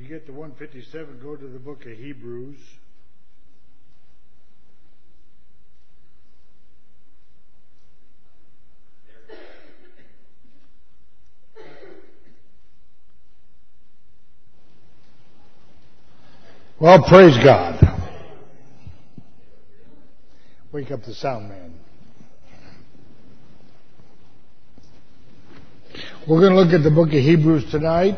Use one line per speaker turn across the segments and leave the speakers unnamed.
get to 157, go to the book of Hebrews. Well, praise God. Wake up the sound man. We're going to look at the book of Hebrews tonight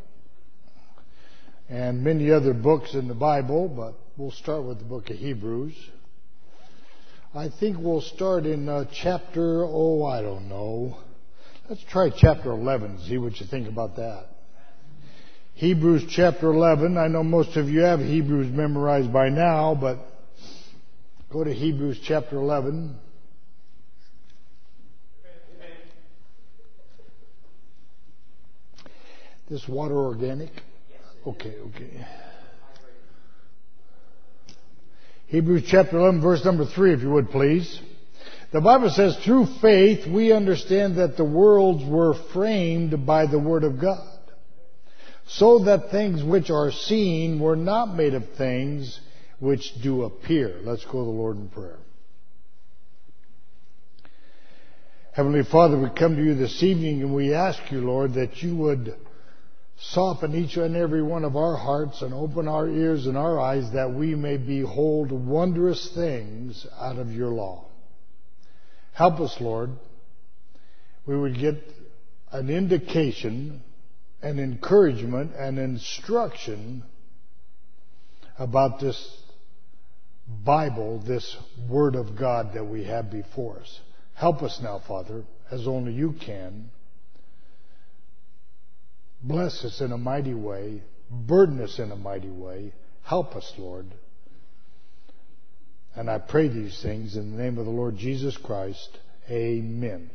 and many other books in the Bible, but we'll start with the book of Hebrews. I think we'll start in chapter, I don't know. Let's try chapter 11, see what you think about that. Hebrews chapter 11. I know most of you have Hebrews memorized by now, but go to Hebrews chapter 11. This water organic? Okay. Hebrews chapter 11, verse number 3, if you would please. The Bible says, through faith we understand that the worlds were framed by the Word of God, so that things which are seen were not made of things which do appear. Let's go to the Lord in prayer. Heavenly Father, we come to you this evening and we ask you, Lord, that you would soften each and every one of our hearts and open our ears and our eyes that we may behold wondrous things out of your law. Help us, Lord. We would get an indication, an encouragement, and instruction about this Bible, this Word of God that we have before us. Help us now, Father, as only you can. Bless us in a mighty way. Burden us in a mighty way. Help us, Lord. And I pray these things in the name of the Lord Jesus Christ. Amen.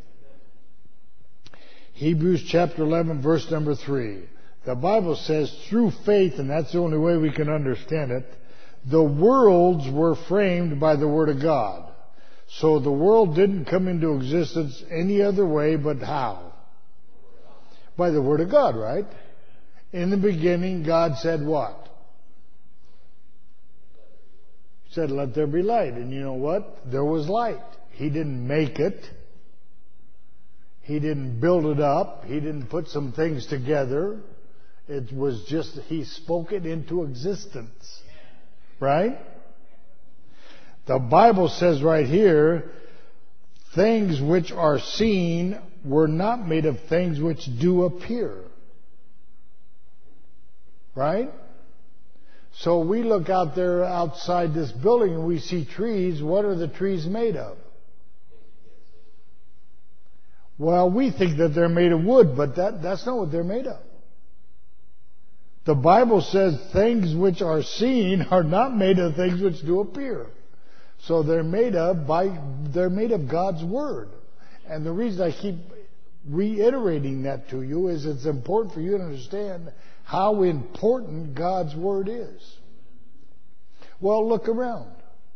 Hebrews chapter 11, verse number 3. The Bible says, through faith, and that's the only way we can understand it, the worlds were framed by the Word of God. So the world didn't come into existence any other way but how? By the Word of God, right? In the beginning, God said what? He said, let there be light. And you know what? There was light. He didn't make it. He didn't build it up. He didn't put some things together. It was just, he spoke it into existence. Right? The Bible says right here, things which are seen were not made of things which do appear. Right? So we look out there outside this building and we see trees. What are the trees made of? Well, we think that they're made of wood, but that's not what they're made of. The Bible says things which are seen are not made of things which do appear. So they're made of God's Word. And the reason I keep reiterating that to you is it's important for you to understand how important God's Word is. Well, look around.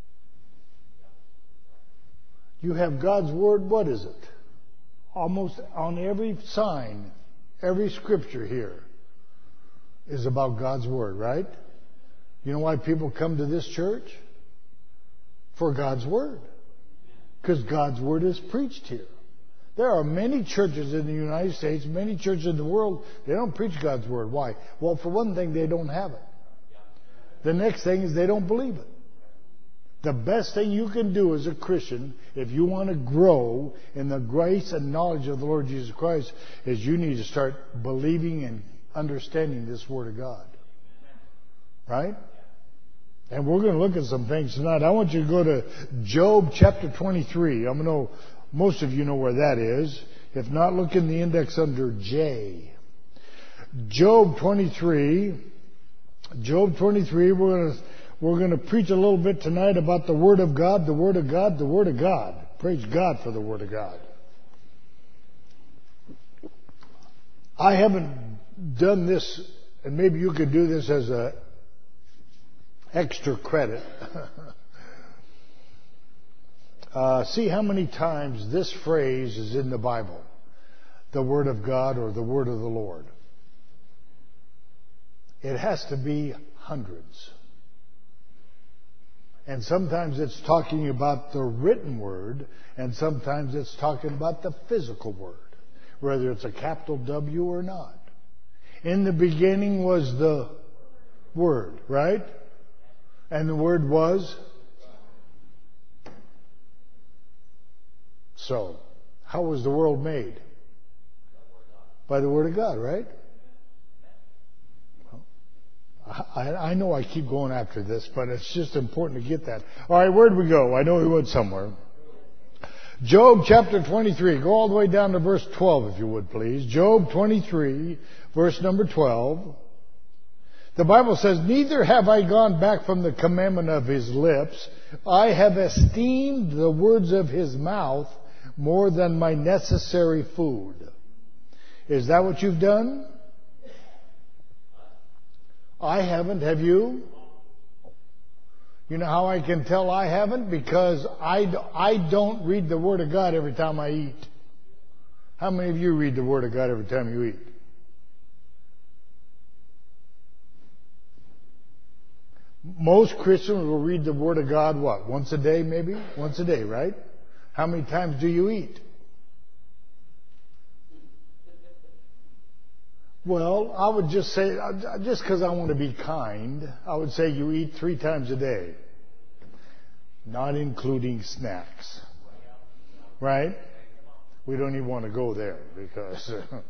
You have God's Word, what is it? Almost on every sign, every scripture here is about God's Word, right? You know why people come to this church? For God's Word. Because God's Word is preached here. There are many churches in the United States, many churches in the world, they don't preach God's Word. Why? Well, for one thing, they don't have it. The next thing is they don't believe it. The best thing you can do as a Christian, if you want to grow in the grace and knowledge of the Lord Jesus Christ, is you need to start believing and understanding this Word of God. Right? And we're going to look at some things tonight. I want you to go to Job chapter 23. I know most of you know where that is. If not, look in the index under J. Job 23. Job 23, we're going to preach a little bit tonight about the Word of God, the Word of God, the Word of God. Praise God for the Word of God. I haven't done this, and maybe you could do this as a extra credit. See how many times this phrase is in the Bible. The Word of God or the Word of the Lord. it has to be hundreds. And sometimes it's talking about the written word, and sometimes it's talking about the physical word, whether it's a capital W or not. In the beginning was the Word, right? And the Word was? So, how was the world made? By the Word of God, right? I know I keep going after this, but it's just important to get that. All right, where'd we go? I know we went somewhere. Job chapter 23. Go all the way down to verse 12, if you would, please. Job 23, verse number 12. The Bible says, "Neither have I gone back from the commandment of his lips. I have esteemed the words of his mouth more than my necessary food." Is that what you've done? I haven't. Have you? You know how I can tell I haven't? Because I don't read the Word of God every time I eat. How many of you read the Word of God every time you eat? Most Christians will read the Word of God, what? Once a day, maybe? Once a day, right? How many times do you eat? Well, I would just say, just because I want to be kind, I would say you eat 3 times a day. Not including snacks. Right? We don't even want to go there because...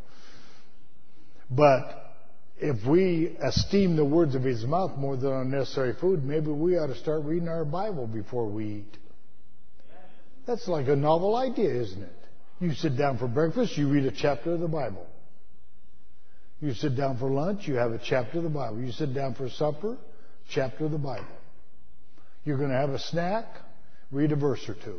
But if we esteem the words of his mouth more than our necessary food, maybe we ought to start reading our Bible before we eat. That's like a novel idea, isn't it? You sit down for breakfast, you read a chapter of the Bible. You sit down for lunch, you have a chapter of the Bible. You sit down for supper, chapter of the Bible. You're going to have a snack, read a verse or two.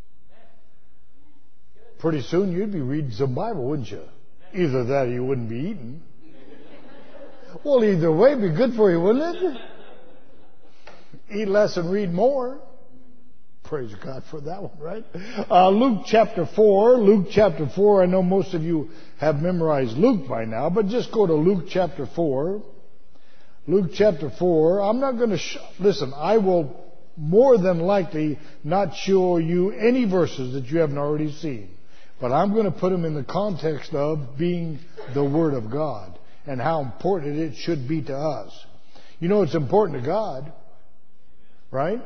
Pretty soon you'd be reading some Bible, wouldn't you? Either that or you wouldn't be eating. Well, either way, it'd be good for you, wouldn't it? Eat less and read more. Praise God for that one, right? Luke chapter 4. Luke chapter 4. I know most of you have memorized Luke by now, but just go to Luke chapter 4. Luke chapter 4. I'm not going to... Listen, I will more than likely not show you any verses that you haven't already seen. But I'm going to put them in the context of being the Word of God and how important it should be to us. You know it's important to God, right?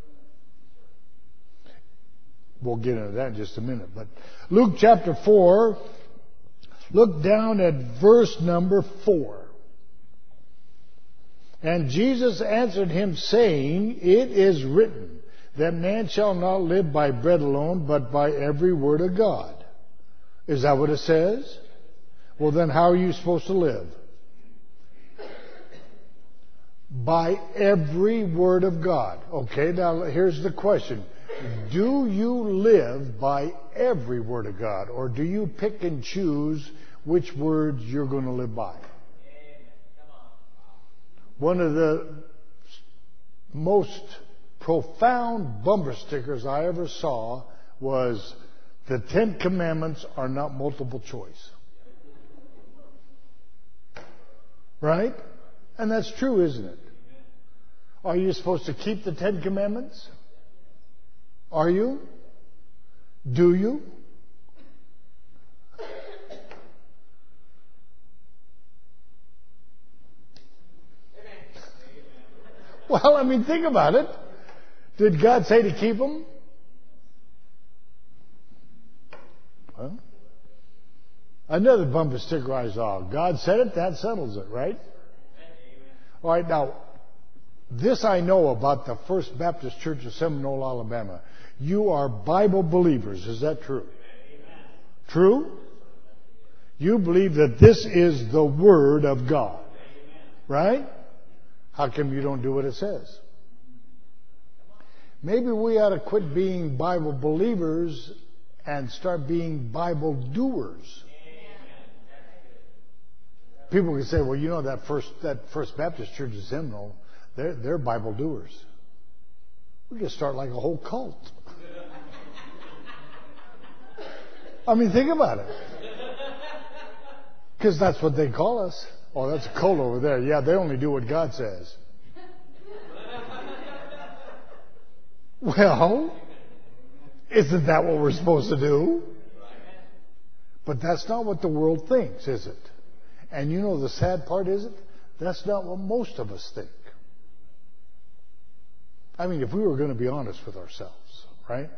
We'll get into that in just a minute. But Luke chapter 4, look down at verse number 4. "And Jesus answered him, saying, It is written, that man shall not live by bread alone, but by every word of God." Is that what it says? Well, then how are you supposed to live? By every word of God. Okay, now here's the question. Do you live by every word of God, or do you pick and choose which words you're going to live by? One of the most profound bumper stickers I ever saw was, "The 10 Commandments are not multiple choice." Right? And that's true, isn't it? Are you supposed to keep the 10 Commandments? Are you? Do you? Well, I mean, think about it. Did God say to keep them? Well, another bumper sticker I saw. God said it, that settles it, right? All right, now, this I know about the First Baptist Church of Seminole, Alabama. You are Bible believers. Is that true? True? You believe that this is the Word of God. Right? How come you don't do what it says? Maybe we ought to quit being Bible believers and start being Bible doers. People can say, well, you know, that First Baptist Church of Seminole, they're Bible doers. We could start like a whole cult. I mean, think about it. Because that's what they call us. Oh, that's a cult over there. Yeah, they only do what God says. Well, isn't that what we're supposed to do? But that's not what the world thinks, is it? And you know the sad part is it? That's not what most of us think. I mean, if we were going to be honest with ourselves, right?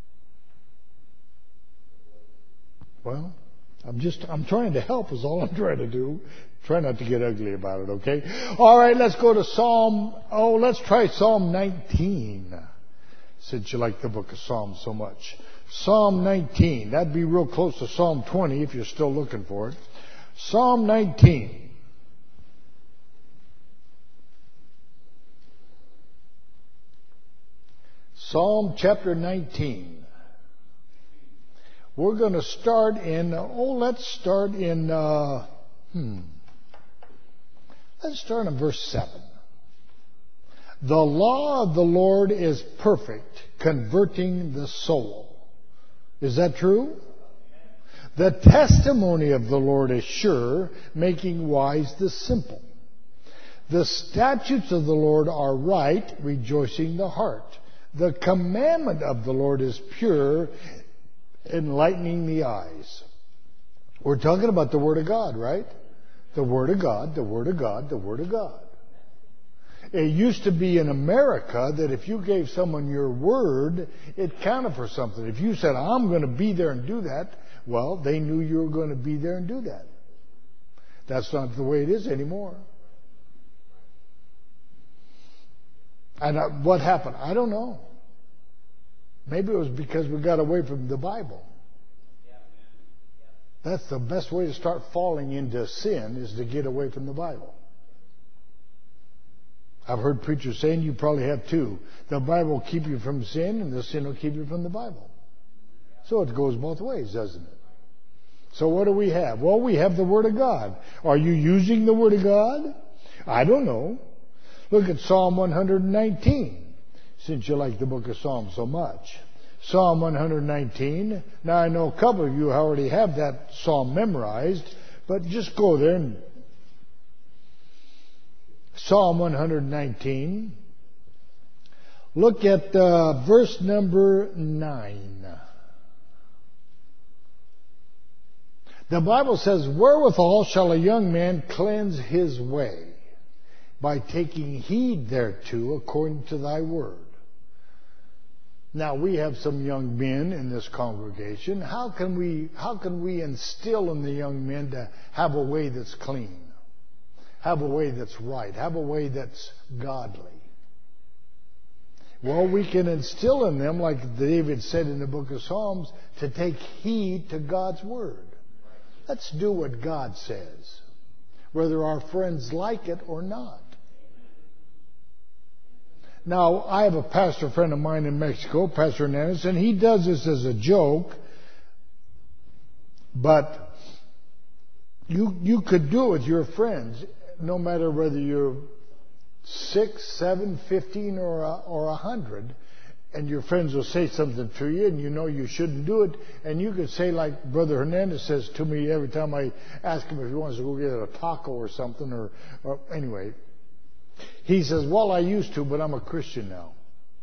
Well, I'm trying to help is all I'm trying to do. Try not to get ugly about it, okay? All right, let's go to let's try Psalm 19. Since you like the book of Psalms so much. Psalm 19. That'd be real close to Psalm 20 if you're still looking for it. Psalm 19. Psalm chapter 19. We're going to start in, let's start in verse 7. The law of the Lord is perfect, converting the soul. Is that true? The testimony of the Lord is sure, making wise the simple. The statutes of the Lord are right, rejoicing the heart. The commandment of the Lord is pure, enlightening the eyes. We're talking about the Word of God, right? The Word of God, the Word of God, the Word of God. It used to be in America that if you gave someone your word, it counted for something. If you said, I'm going to be there and do that, well, they knew you were going to be there and do that. That's not the way it is anymore. And what happened? I don't know. Maybe it was because we got away from the Bible. That's the best way to start falling into sin, is to get away from the Bible. I've heard preachers saying, you probably have too, the Bible will keep you from sin and the sin will keep you from the Bible. So it goes both ways, doesn't it? So what do we have? Well, we have the Word of God. Are you using the Word of God? I don't know. Look at Psalm 119, since you like the book of Psalms so much. Psalm 119. Now I know a couple of you already have that psalm memorized, but just go there and Psalm 119. Look at verse number 9. The Bible says, wherewithal shall a young man cleanse his way? By taking heed thereto according to thy word. Now we have some young men in this congregation. How can we instill in the young men to have a way that's clean? Have a way that's right. Have a way that's godly. Well, we can instill in them, like David said in the book of Psalms, to take heed to God's word. Let's do what God says, whether our friends like it or not. Now, I have a pastor friend of mine in Mexico, Pastor Hernandez, and he does this as a joke, but you could do it with your friends, no matter whether you're 6, 7, 15, or 100, and your friends will say something to you, and you know you shouldn't do it, and you could say, like Brother Hernandez says to me every time I ask him if he wants to go get a taco or something, or anyway. He says, well, I used to, but I'm a Christian now.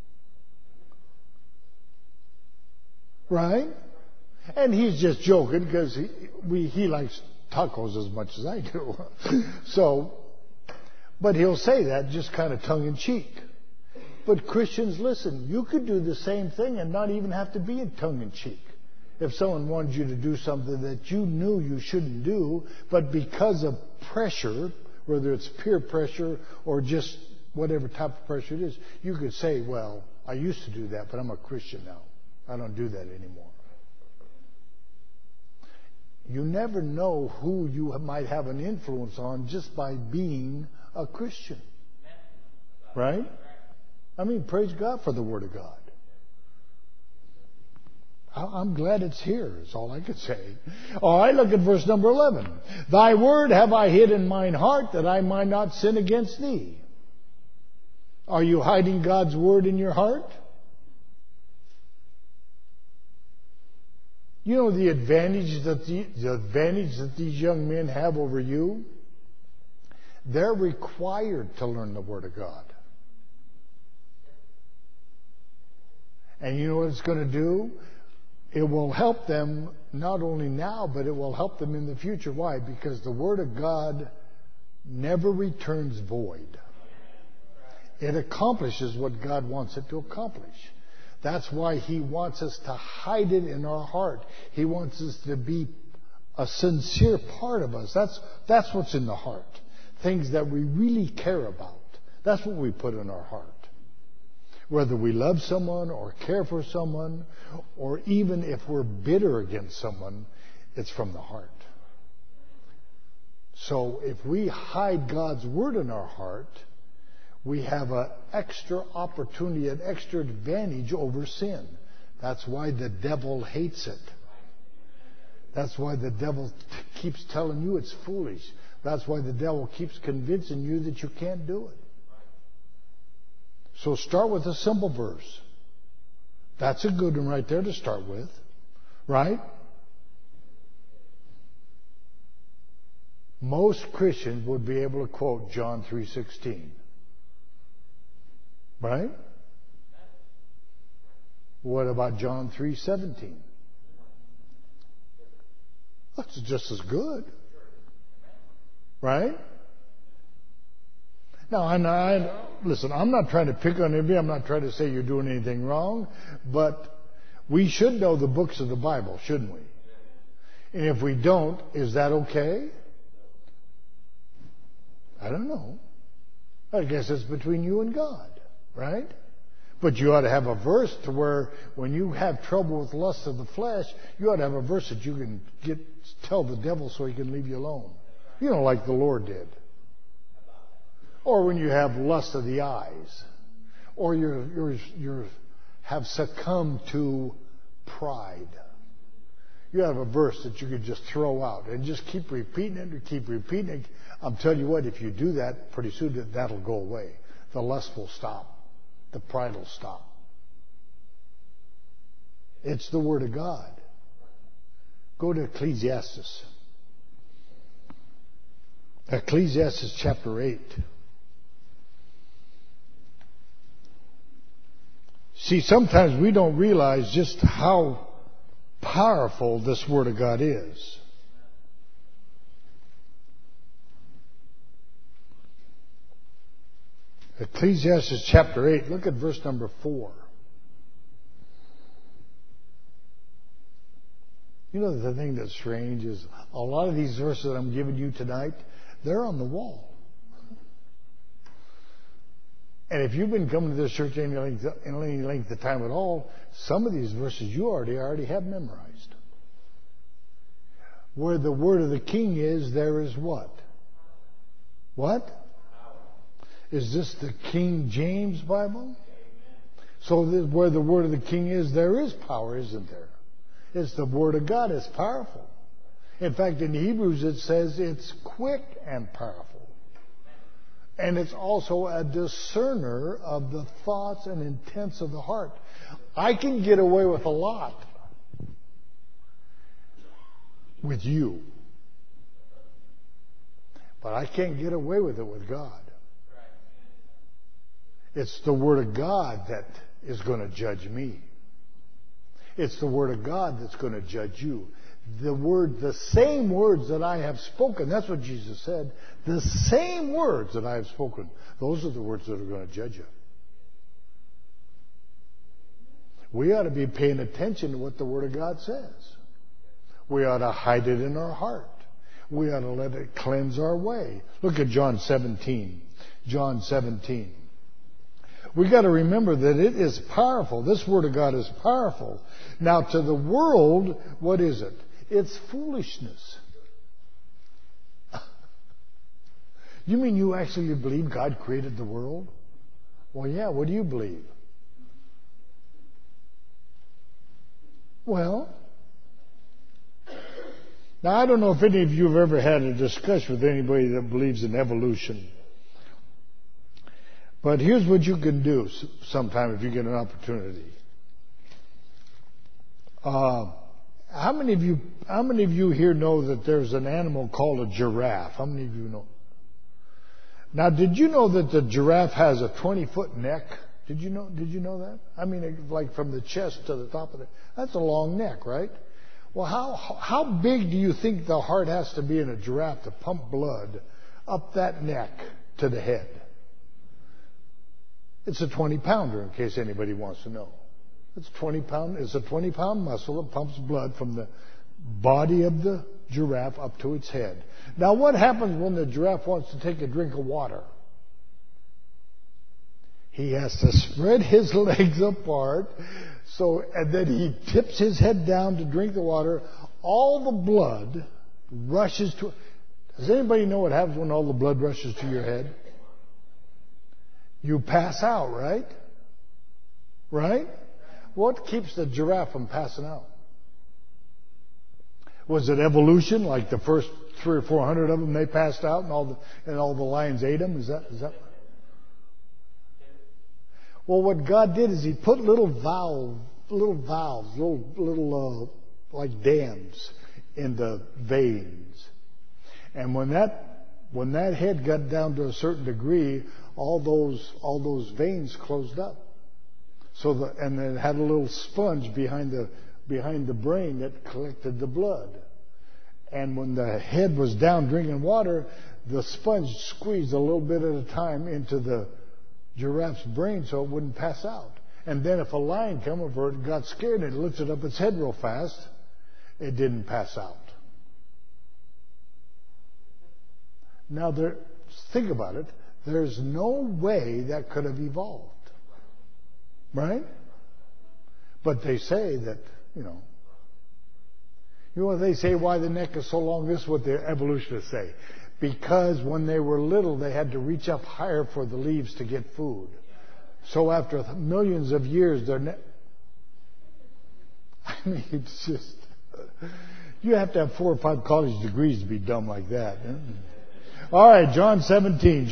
Right? And he's just joking because he likes tacos as much as I do. So, but he'll say that just kind of tongue in cheek. But Christians, listen, you could do the same thing and not even have to be in tongue in cheek. If someone wanted you to do something that you knew you shouldn't do, but because of pressure, whether it's peer pressure or just whatever type of pressure it is, you could say, well, I used to do that, but I'm a Christian now. I don't do that anymore. You never know who you might have an influence on just by being a Christian. Right? I mean, praise God for the Word of God. I'm glad it's here, is all I could say. All right, look at verse number 11. Thy word have I hid in mine heart, that I might not sin against thee. Are you hiding God's word in your heart? You know the advantage that these young men have over you? They're required to learn the Word of God. And you know what it's going to do? It will help them not only now, but it will help them in the future. Why? Because the Word of God never returns void. It accomplishes what God wants it to accomplish. That's why He wants us to hide it in our heart. He wants us to be a sincere part of us. That's what's in the heart. Things that we really care about. That's what we put in our heart. Whether we love someone or care for someone, or even if we're bitter against someone, it's from the heart. So if we hide God's Word in our heart, we have an extra opportunity, an extra advantage over sin. That's why the devil hates it. That's why the devil keeps telling you it's foolish. That's why the devil keeps convincing you that you can't do it. So start with a simple verse. That's a good one right there to start with. Right? Most Christians would be able to quote John 3:16. Right? What about John 3:17? That's just as good. Right? Now, listen, I'm not trying to pick on anybody. I'm not trying to say you're doing anything wrong. But we should know the books of the Bible, shouldn't we? And if we don't, is that okay? I don't know. I guess it's between you and God. Right? But you ought to have a verse to where when you have trouble with lust of the flesh, you ought to have a verse that you can tell the devil so he can leave you alone. You know, like the Lord did. Or when you have lust of the eyes. Or you have succumbed to pride. You have a verse that you could just throw out and just keep repeating it and keep repeating it. I'm telling you what, if you do that, pretty soon that'll go away. The lust will stop. The pride will stop. It's the Word of God. Go to Ecclesiastes. Ecclesiastes chapter 8. See, sometimes we don't realize just how powerful this Word of God is. Ecclesiastes chapter 8, look at verse number 4. You know, the thing that's strange is a lot of these verses that I'm giving you tonight, they're on the wall. And if you've been coming to this church any length of time at all, some of these verses you already have memorized. Where the word of the king is, there is what? What? Is this the King James Bible? So where the word of the king is, there is power, isn't there? It's the Word of God. It's powerful. In fact, in Hebrews it says it's quick and powerful. And it's also a discerner of the thoughts and intents of the heart. I can get away with a lot with you. But I can't get away with it with God. It's the Word of God that is going to judge me. It's the Word of God that's going to judge you. The same words that I have spoken, that's what Jesus said, the same words that I have spoken, those are the words that are going to judge you. We ought to be paying attention to what the Word of God says. We ought to hide it in our heart. We ought to let it cleanse our way. Look at John 17. John 17. We got to remember that it is powerful. This Word of God is powerful. Now, to the world, what is it? It's foolishness. You mean you actually believe God created the world? Well, yeah, what do you believe? Well, now I don't know if any of you have ever had a discussion with anybody that believes in evolution. But here's what you can do sometime if you get an opportunity. How many of you here know that there's an animal called a giraffe? How many of you know? Now, did you know that the giraffe has a 20-foot neck? Did you know that? I mean, like from the chest to the top of it. That's a long neck, right? Well, how big do you think the heart has to be in a giraffe to pump blood up that neck to the head? It's a 20-pounder, in case anybody wants to know. It's a 20-pound muscle that pumps blood from the body of the giraffe up to its head. Now, what happens when the giraffe wants to take a drink of water? He has to spread his legs apart, and then he tips his head down to drink the water. All the blood rushes to... Does anybody know what happens when all the blood rushes to your head? You pass out, right? Right? What keeps the giraffe from passing out? Was it evolution? Like the first 300 or 400 of them, they passed out, and all the lions ate them. Is that? Well, what God did is He put little valves, like dams in the veins, and when that head got down to a certain degree, all those veins closed up. And then it had a little sponge behind the brain that collected the blood. And when the head was down drinking water, the sponge squeezed a little bit at a time into the giraffe's brain so it wouldn't pass out. And then if a lion came over, it got scared and it lifted up its head real fast, it didn't pass out. Now, think about it. There's no way that could have evolved. Right? But they say that, you know what they say why the neck is so long? This is what the evolutionists say. Because when they were little, they had to reach up higher for the leaves to get food. So after millions of years, their neck... I mean, it's just... You have to have 4 or 5 college degrees to be dumb like that. All right, John 17.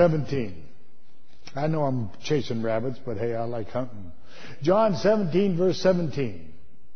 I know I'm chasing rabbits, but hey, I like hunting. John 17, verse 17.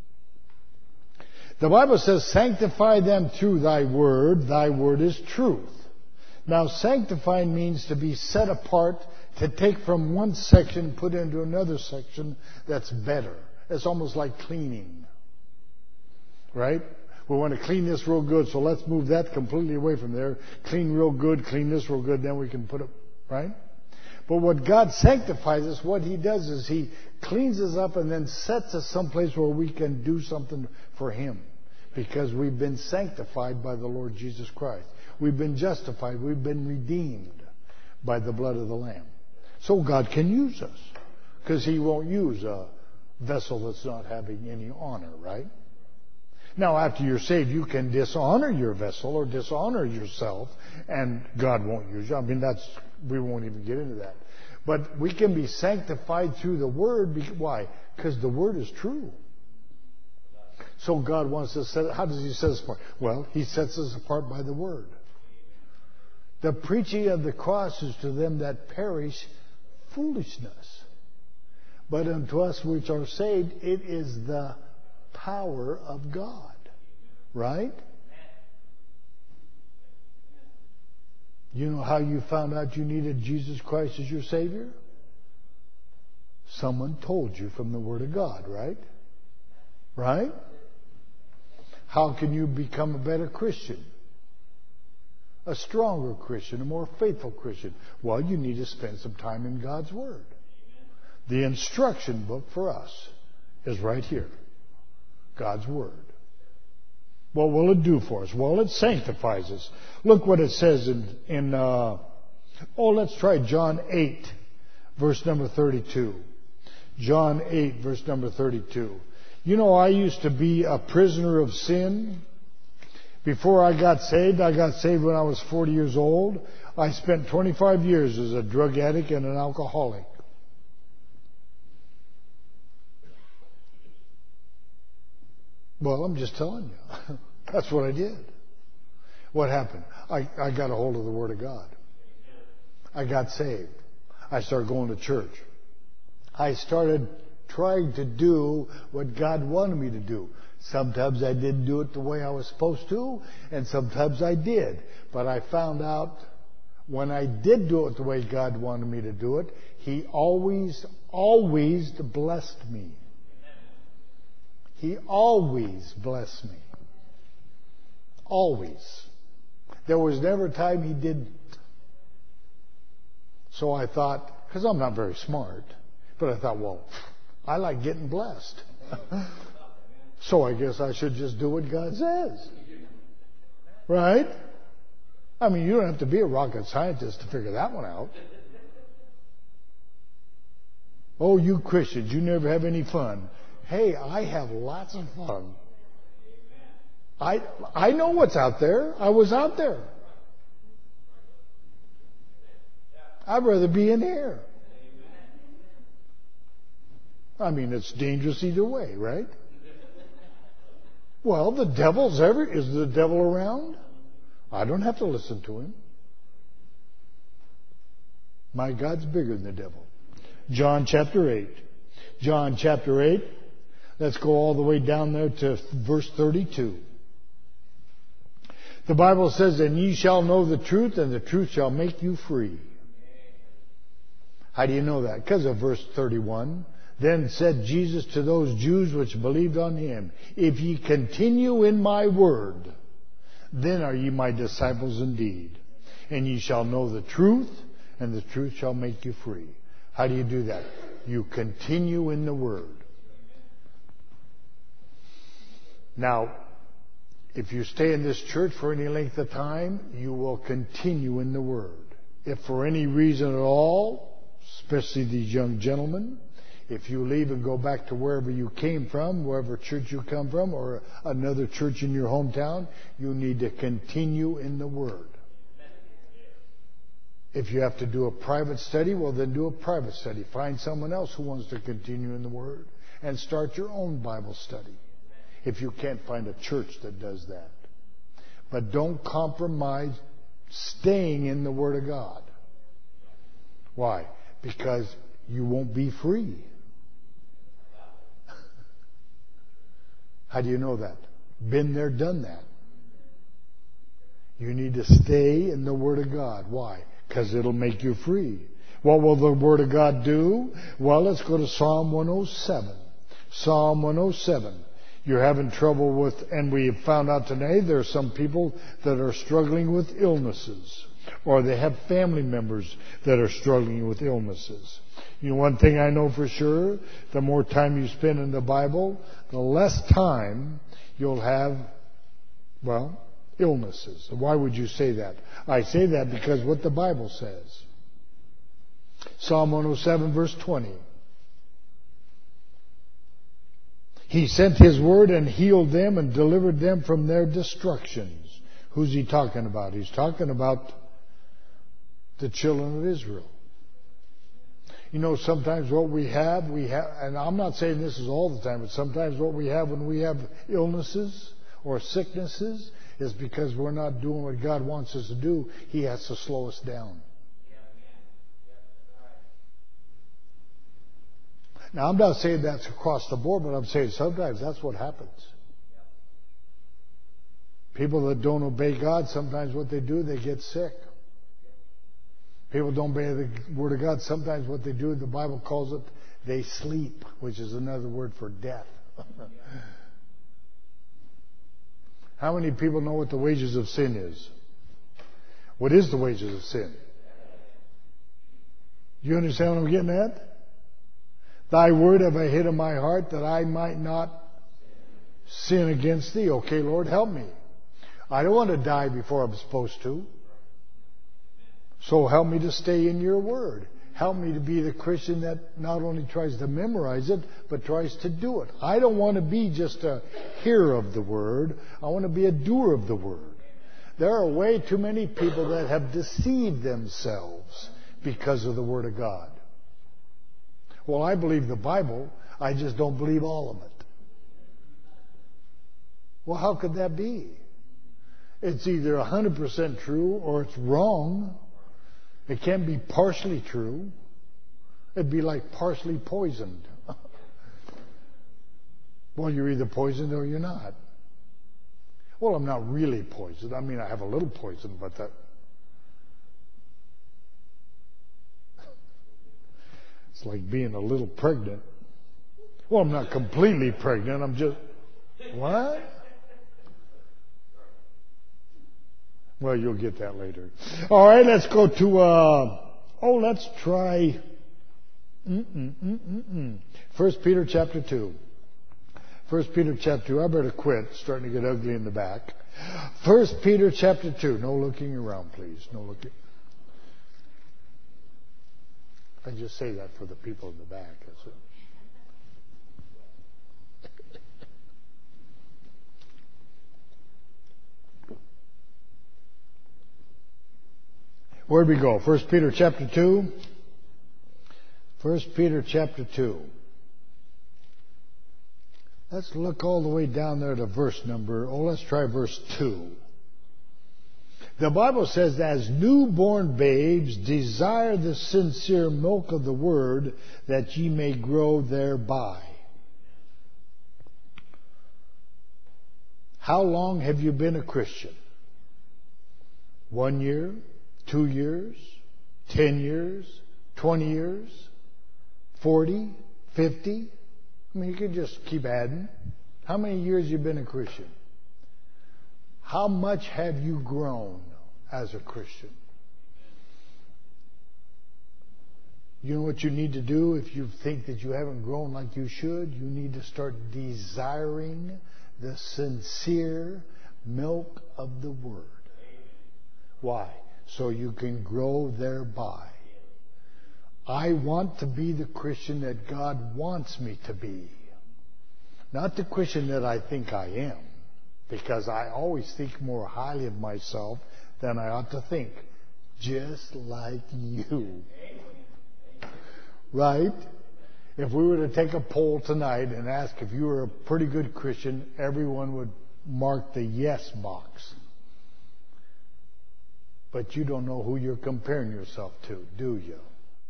The Bible says, sanctify them through thy word is truth. Now, sanctify means to be set apart, to take from one section, put into another section that's better. It's almost like cleaning. Right? We want to clean this real good, so let's move that completely away from there. Clean real good, clean this real good, then we can put it, right? But what God sanctifies us, what He does is He cleans us up and then sets us someplace where we can do something for Him. Because we've been sanctified by the Lord Jesus Christ. We've been justified. We've been redeemed by the blood of the Lamb. So God can use us. Because He won't use a vessel that's not having any honor, right? Now, after you're saved, you can dishonor your vessel or dishonor yourself, and God won't use you. I mean, we won't even get into that. But we can be sanctified through the Word. Why? Because the Word is true. So God wants to set... How does He set us apart? Well, He sets us apart by the Word. The preaching of the cross is to them that perish foolishness. But unto us which are saved, it is the power of God. Right? You know how you found out you needed Jesus Christ as your Savior? Someone told you from the Word of God, right? Right? How can you become a better Christian? A stronger Christian, a more faithful Christian? Well, you need to spend some time in God's Word. The instruction book for us is right here. God's Word. What will it do for us? Well, it sanctifies us. Look what it says let's try John 8, verse number 32. John 8, verse number 32. You know, I used to be a prisoner of sin. Before I got saved when I was 40 years old. I spent 25 years as a drug addict and an alcoholic. Well, I'm just telling you. That's what I did. What happened? I got a hold of the Word of God. I got saved. I started going to church. I started trying to do what God wanted me to do. Sometimes I didn't do it the way I was supposed to, and sometimes I did. But I found out when I did do it the way God wanted me to do it, He always blessed me. He always blessed me. Always. There was never a time He didn't. So I thought, because I'm not very smart, but I thought, well, I like getting blessed. So I guess I should just do what God says. Right? I mean, you don't have to be a rocket scientist to figure that one out. Oh, you Christians, you never have any fun. Hey, I have lots of fun. I know what's out there. I was out there. I'd rather be in here. I mean, it's dangerous either way, right? Well, is the devil around? I don't have to listen to him. My God's bigger than the devil. John chapter 8. John chapter 8. Let's go all the way down there to verse 32. The Bible says, "And ye shall know the truth, and the truth shall make you free." How do you know that? Because of verse 31. Then said Jesus to those Jews which believed on Him, "If ye continue in my word, then are ye my disciples indeed. And ye shall know the truth, and the truth shall make you free." How do you do that? You continue in the word. Now, if you stay in this church for any length of time, you will continue in the word. If for any reason at all, especially these young gentlemen, if you leave and go back to wherever you came from, wherever church you come from, or another church in your hometown, you need to continue in the Word. If you have to do a private study, well then do a private study. Find someone else who wants to continue in the Word and start your own Bible study. If you can't find a church that does that. But don't compromise staying in the Word of God. Why? Because you won't be free. How do you know that? Been there, done that. You need to stay in the Word of God. Why? Because it'll make you free. What will the Word of God do? Well, let's go to Psalm 107. Psalm 107. You're having trouble with, and we have found out today, there are some people that are struggling with illnesses. Or they have family members that are struggling with illnesses. You know, one thing I know for sure, the more time you spend in the Bible, the less time you'll have, well, illnesses. Why would you say that? I say that because what the Bible says. Psalm 107 verse 20. He sent His word and healed them and delivered them from their destructions. Who's He talking about? He's talking about the children of Israel. You know, sometimes what we have, and I'm not saying this is all the time, but sometimes what we have when we have illnesses or sicknesses is because we're not doing what God wants us to do. He has to slow us down. Now, I'm not saying that's across the board, but I'm saying sometimes that's what happens. People that don't obey God, sometimes what they do, they get sick. People don't obey the Word of God. Sometimes what they do, the Bible calls it, they sleep, which is another word for death. How many people know what the wages of sin is? What is the wages of sin? Do you understand what I'm getting at? Thy word have I hid in my heart that I might not sin against thee. Okay, Lord, help me. I don't want to die before I'm supposed to. So help me to stay in your word. Help me to be the Christian that not only tries to memorize it, but tries to do it. I don't want to be just a hearer of the word. I want to be a doer of the word. There are way too many people that have deceived themselves because of the Word of God. Well, I believe the Bible, I just don't believe all of it. Well, how could that be? It's either 100% true or it's wrong. It can't be partially true. It'd be like partially poisoned. Well, you're either poisoned or you're not. Well, I'm not really poisoned. I mean, I have a little poison, but that... It's like being a little pregnant. Well, I'm not completely pregnant. I'm just... What? Well, you'll get that later. All right, let's go to... let's try... 1 Peter chapter 2. 1 Peter chapter 2. I better quit. It's starting to get ugly in the back. 1 Peter chapter 2. No looking around, please. No looking. I just say that for the people in the back. That's it. Where'd we go? 1 Peter chapter 2. 1 Peter chapter 2. Let's look all the way down there to verse number, let's try verse 2. The Bible says, as newborn babes, desire the sincere milk of the word, that ye may grow thereby. How long have you been a Christian? 1 year? 2 years? 10 years? 20 years? 40? 50? I mean, you could just keep adding. How many years have you been a Christian? How much have you grown as a Christian? You know what you need to do if you think that you haven't grown like you should? You need to start desiring the sincere milk of the Word. Why? So you can grow thereby. I want to be the Christian that God wants me to be. Not the Christian that I think I am. Because I always think more highly of myself than I ought to think. Just like you. Right? If we were to take a poll tonight and ask if you were a pretty good Christian, everyone would mark the yes box. But you don't know who you're comparing yourself to, do you?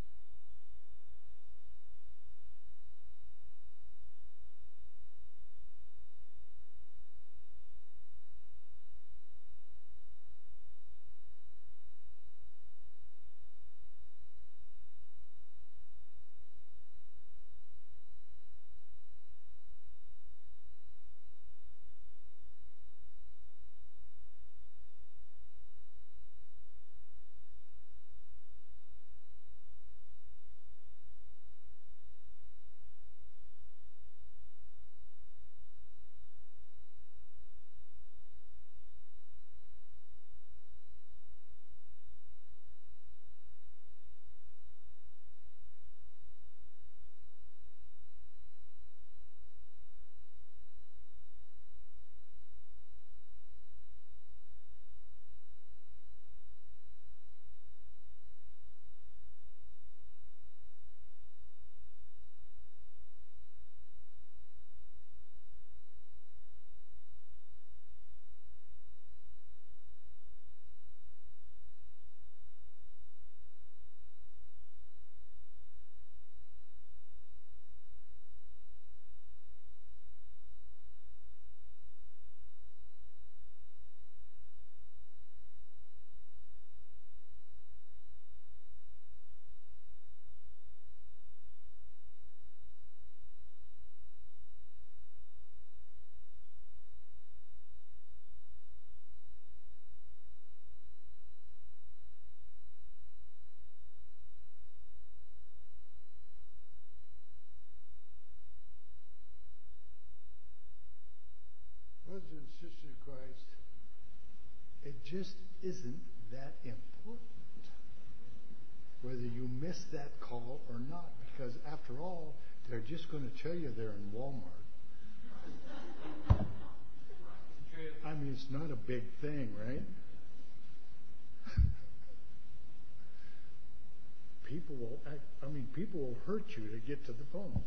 Brothers and sisters in Christ, it just isn't that important whether you miss that call or not, because after all, they're just going to tell you they're in Walmart. I mean, it's not a big thing, right? People will hurt you to get to the phone.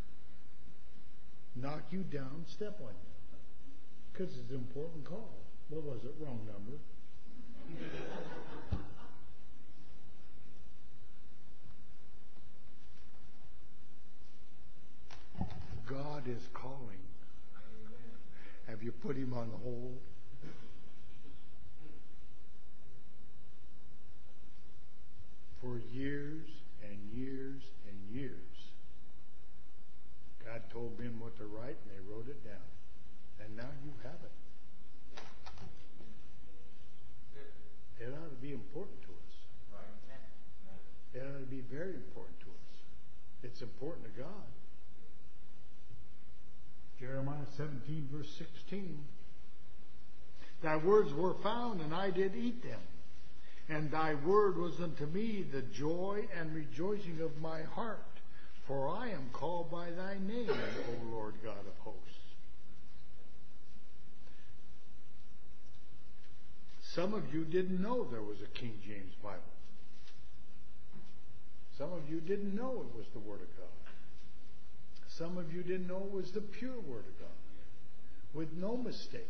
Knock you down, step on you. Because it's an important call. What was it? Wrong number. God is calling put him on hold. For years and years and years, God told men what to write, and they wrote it down. And now you have it. It ought to be important to us. It ought to be very important to us. It's important to God. Jeremiah 17, verse 16. Thy words were found, and I did eat them. And thy word was unto me the joy and rejoicing of my heart. For I am called by thy name, O Lord God of hosts. Some of you didn't know there was a King James Bible. Some of you didn't know it was the Word of God. Some of you didn't know it was the pure Word of God, with no mistakes.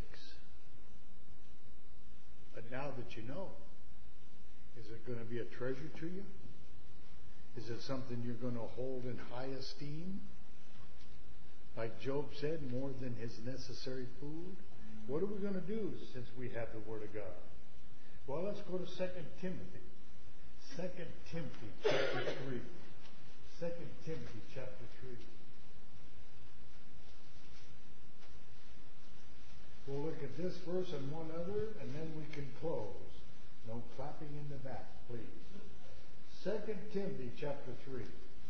But now that you know, is it going to be a treasure to you? Is it something you're going to hold in high esteem? Like Job said, more than his necessary food? What are we going to do since we have the Word of God? Well, let's go to 2 Timothy. 2 Timothy chapter 3. 2 Timothy chapter 3. We'll look at this verse and one other, and then we can close. No clapping in the back, please. 2 Timothy chapter 3.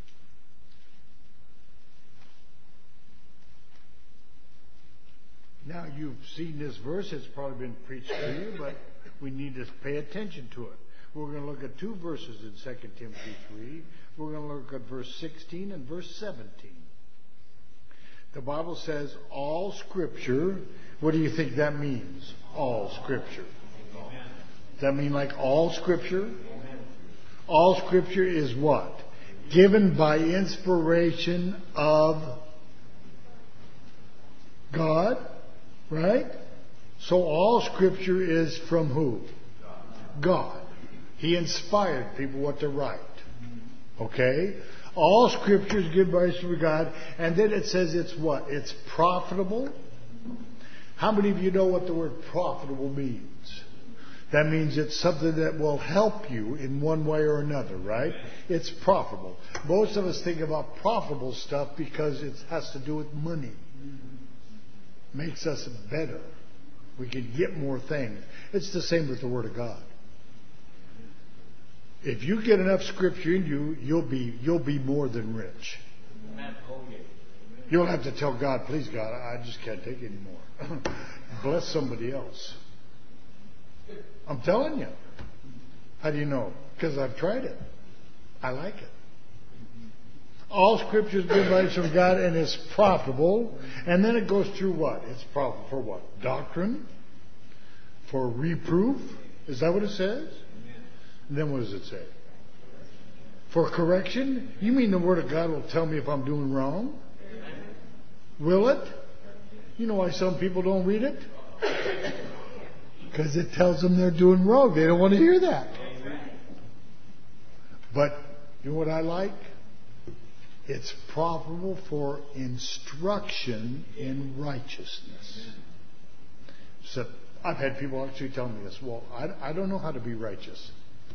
Now you've seen this verse. It's probably been preached to you, but we need to pay attention to it. We're going to look at two verses in 2 Timothy 3. We're going to look at verse 16 and verse 17. The Bible says all Scripture. What do you think that means? All Scripture. Does that mean like all Scripture? All Scripture is what? Given by inspiration of God, right? So all Scripture is from who? God. He inspired people what to write. Okay? All Scripture is given by inspiration of God. And then it says it's what? It's profitable. How many of you know what the word profitable means? That means it's something that will help you in one way or another, right? It's profitable. Most of us think about profitable stuff because it has to do with money. Makes us better. We can get more things. It's the same with the Word of God. If you get enough Scripture in you, you'll be more than rich. You'll have to tell God, please God, I just can't take it anymore. Bless somebody else. I'm telling you. How do you know? Because I've tried it. I like it. All Scripture is given by from God and is profitable. And then it goes through what? It's profitable for what? Doctrine? For reproof? Is that what it says? And then what does it say? For correction? You mean the Word of God will tell me if I'm doing wrong? Will it? You know why some people don't read it? Because it tells them they're doing wrong. They don't want to hear that. But you know what I like? It's profitable for instruction in righteousness. So I've had people actually tell me this. Well, I don't know how to be righteous.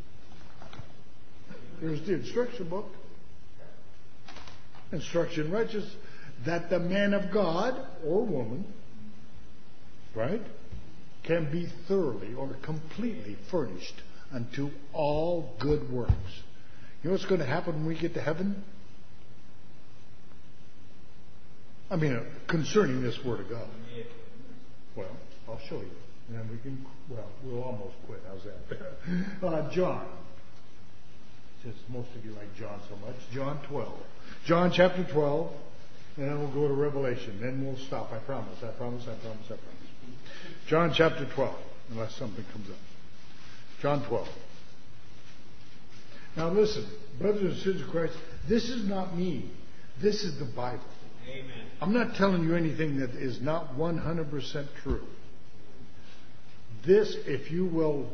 There's the instruction book. Instruction in righteousness. That the man of God or woman, right, can be thoroughly or completely furnished unto all good works. You know what's going to happen when we get to heaven? I mean, concerning this Word of God. Well, I'll show you. And then we can, we'll almost quit. How's that? John. Since most of you like John so much. John 12. John chapter 12. And then we'll go to Revelation. Then we'll stop. I promise. John chapter 12. Unless something comes up. John 12. Now listen, brothers and sisters of Christ, this is not me. This is the Bible. Amen. I'm not telling you anything that is not 100% true. This, if you will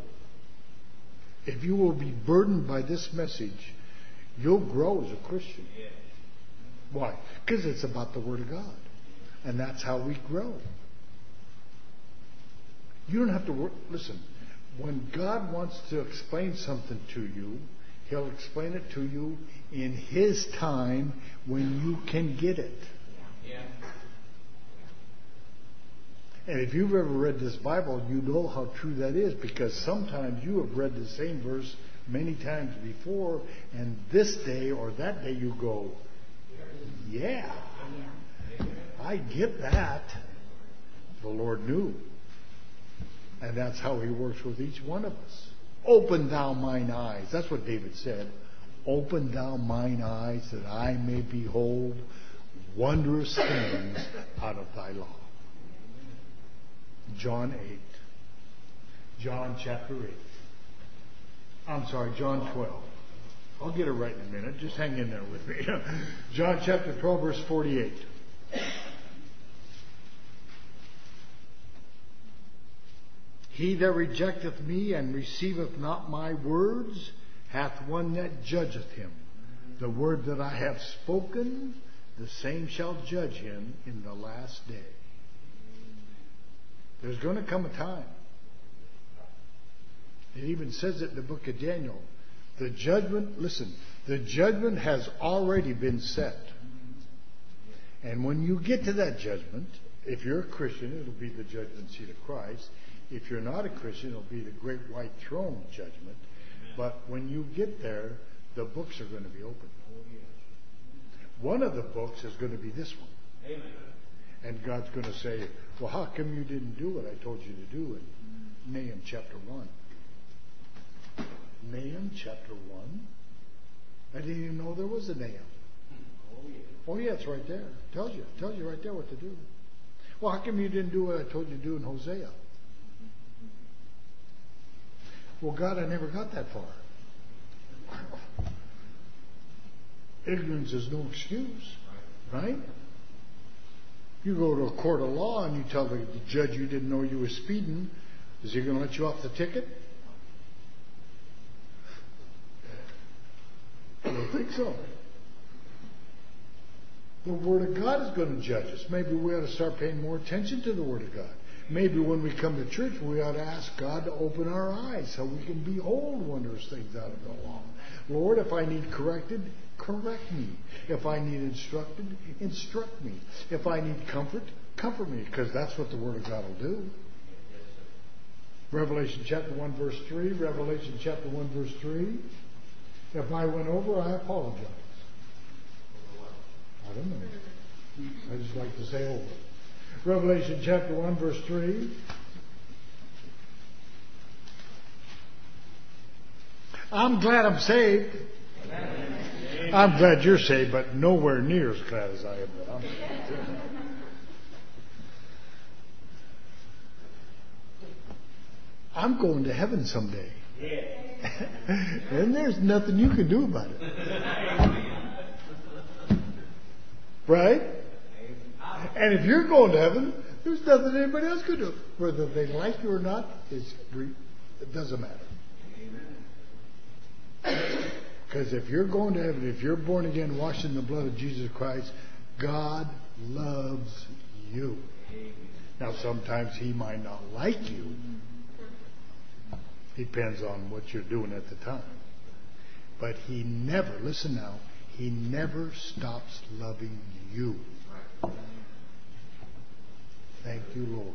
be burdened by this message, you'll grow as a Christian. Yeah. Why? Because it's about the Word of God. And that's how we grow. You don't have to work. Listen, when God wants to explain something to you, He'll explain it to you in His time when you can get it.
Yeah.
And if you've ever read this Bible, you know how true that is, because sometimes you have read the same verse many times before, and this day or that day you go, yeah, I get that. The Lord knew. And that's how He works with each one of us. Open thou mine eyes. That's what David said. Open thou mine eyes that I may behold wondrous things out of thy law. John 8. John chapter 8. I'm sorry, John 12. I'll get it right in a minute. Just hang in there with me. John chapter 12, verse 48. He that rejecteth me and receiveth not my words hath one that judgeth him. The word that I have spoken, the same shall judge him in the last day. There's going to come a time. It even says it in the book of Daniel. The judgment, listen, the judgment has already been set. And when you get to that judgment, if you're a Christian, it'll be the judgment seat of Christ. If you're not a Christian, it'll be the great white throne judgment. But when you get there, the books are going to be opened. One of the books is going to be this one.
Amen.
And God's going to say, well, how come you didn't do what I told you to do in Nahum chapter 1? Nahum chapter 1? I didn't even know there was a Nahum. Oh, yeah, it's right there. Tells you right there what to do. Well, how come you didn't do what I told you to do in Hosea? Well, God, I never got that far. Ignorance is no excuse, right? You go to a court of law and you tell the judge you didn't know you were speeding. Is he going to let you off the ticket? I don't think so. The Word of God is going to judge us. Maybe we ought to start paying more attention to the Word of God. Maybe when we come to church, we ought to ask God to open our eyes so we can behold wondrous things out of the law. Lord, if I need corrected, correct me. If I need instructed, instruct me. If I need comfort, comfort me, because that's what the Word of God will do. Revelation chapter 1, verse 3. Revelation chapter 1, verse 3. If I went over, I apologize. I don't know. I just like to say over. Revelation chapter 1, verse 3. I'm glad I'm saved. Amen. I'm glad you're saved, but nowhere near as glad as I am that I'm saved. I'm going to heaven someday. And there's nothing you can do about it. Right? And if you're going to heaven, there's nothing anybody else can do. Whether they like you or not, it doesn't matter. Because if you're going to heaven, if you're born again, washed in the blood of Jesus Christ, God loves you. Now, sometimes He might not like you. Depends on what you're doing at the time. But He never, listen now, He never stops loving you. Thank you, Lord.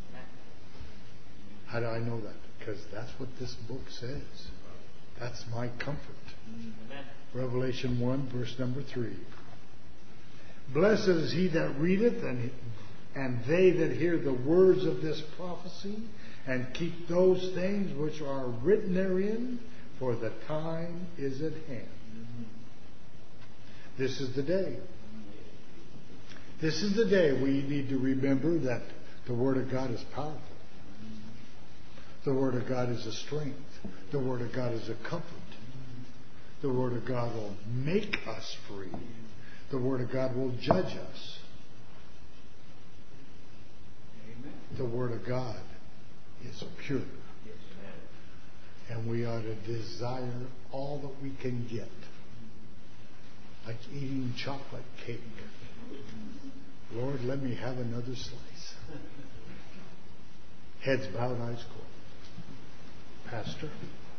How do I know that? Because that's what this book says. That's my comfort. Revelation 1, verse number 3. Blessed is he that readeth, and they that hear the words of this prophecy, and keep those things which are written therein, for the time is at hand. This is the day. This is the day we need to remember that the Word of God is powerful. The Word of God is a strength. The Word of God is a comfort. The Word of God will make us free. The Word of God will judge us. The Word of God is pure. And we ought to desire all that we can get. Like eating chocolate cake. Lord, let me have another slice. Heads bowed, eyes closed. Pastor?